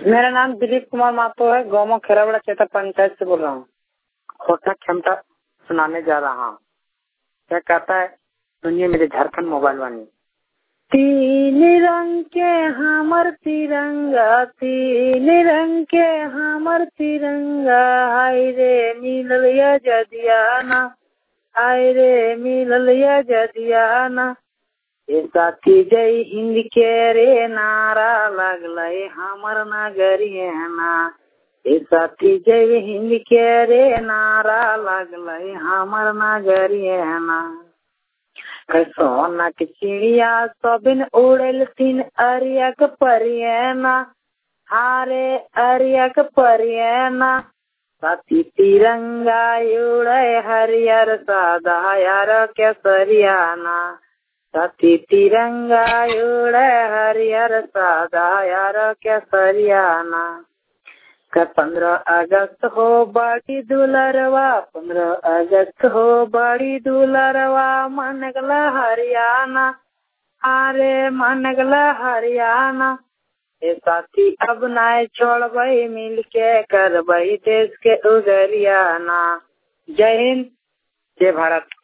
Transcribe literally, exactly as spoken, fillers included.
मेरा नाम दिलीप कुमार मातो है। गाँव खेराबड़ा चेता पंचायत से बोल रहा हूँ। खोटा क्षमता सुनाने जा रहा हूँ। क्या कहता है सुनिए मेरे झारखंड मोबाइल वाणी। तीन रंग के हमर तिरंगा, तीन रंग के हमर तिरंगा, हाय रे मिलल या जदियाना, हाय रे मिलल या जदियाना। ए साथी जय हिंद के रे नारा लगलय हमर नगरियाना। ए साथी जय हिंद के रे नारा लगलय हमर नगरियाना। सोना के चिड़िया सोबिन उड़ल तीन अरिया के परियना, हारे अरिया के परियना। साथी तिरंगा उड़े हरियर सादा यार केसरियाना, साथी तिरंगा उड़े हरियर सादा यार केसरियाना। का पंद्रह अगस्त हो बड़ी दुलरवा, पंद्रह अगस्त हो बड़ी दुलरवा, मनगला हरियाणा, अरे मनगला हरियाणा। ए साथी अब नाय छोड़बई मिलके करबई देश के उगरियाना। जय हिंद, जय भारत।